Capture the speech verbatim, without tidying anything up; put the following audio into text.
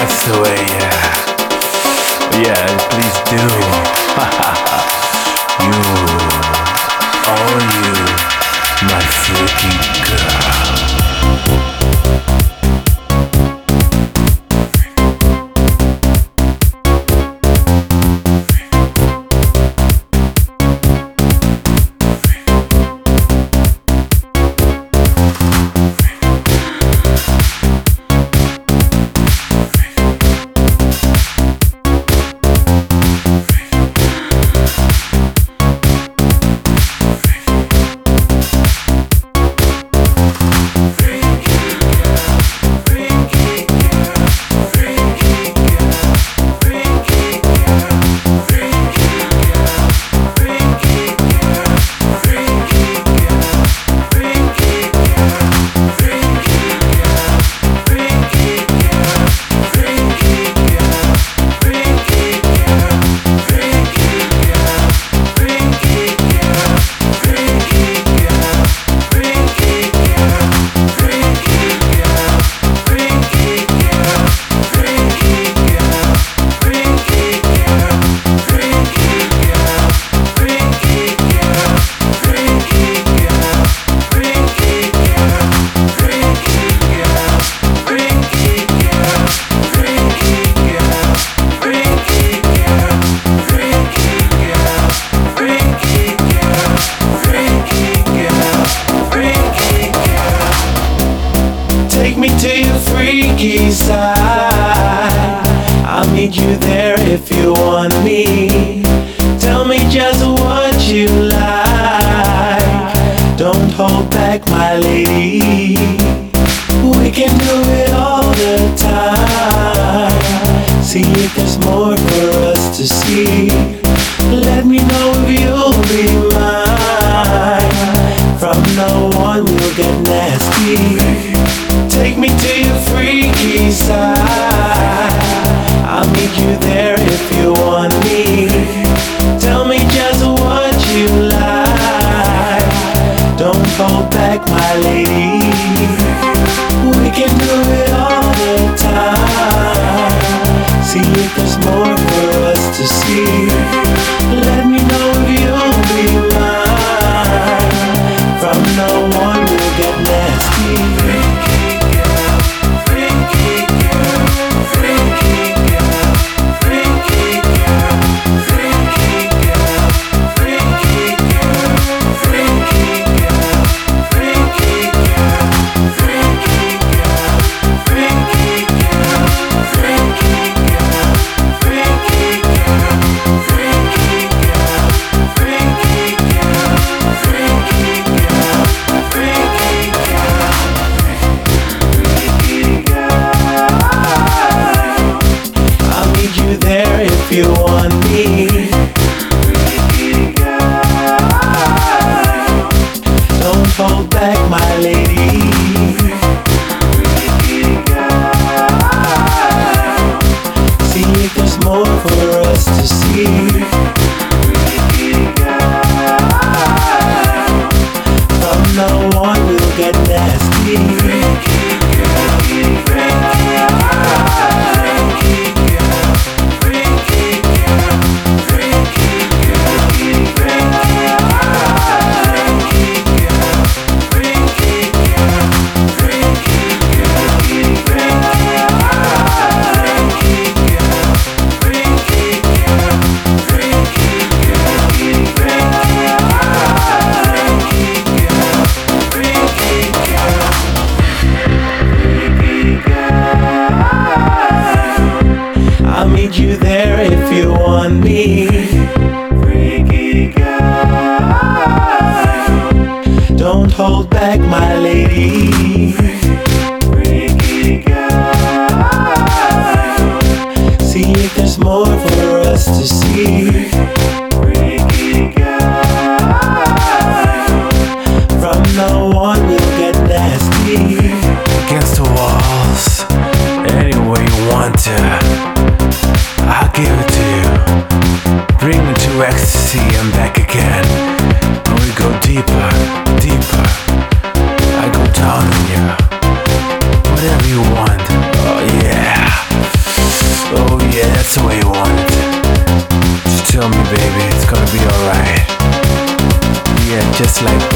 That's the way, yeah. Yeah, please do. You, all you, my freaky girl. Take me to your freaky side. I'll meet you there if you want me. Tell me just what you like. Don't hold back, my lady. We can do it all the time. See if there's more for us to see. Let me know if you'll be mine. From now on we'll get nasty. Take me to your freaky side. I'll meet you there if you want me. Tell me just what you like. Don't hold back, my lady. We can do it all the time. See if there's more for us to see. Let me know if you'll be mine. From now on we'll get nasty. If you want me, don't hold back, my lady. See if there's more for us to see. From now on we'll get nasty. I'll meet you there if you want me. Freaky girl. Don't hold back, my lady. Freaky girl. See if there's more for us to see. Freaky girl. From now on we'll get nasty. Against the walls, any way you want to. I'll give it to you. Bring me to ecstasy and back again. And we go deeper, deeper. I go down like